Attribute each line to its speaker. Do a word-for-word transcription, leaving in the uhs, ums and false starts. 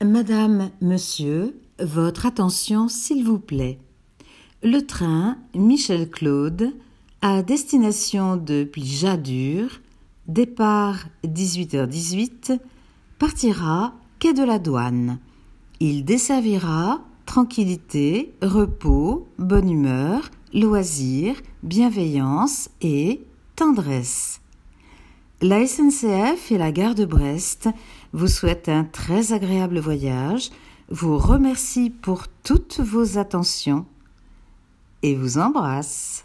Speaker 1: Madame, Monsieur, votre attention s'il vous plaît. Le train Michel-Claude à destination de Plijadur, départ dix-huit heures dix-huit, partira quai de la Douane. Il desservira tranquillité, repos, bonne humeur, loisirs, bienveillance et tendresse. La S N C F et la gare de Brest vous souhaitent un très agréable voyage, vous remercient pour toutes vos attentions et vous embrassent.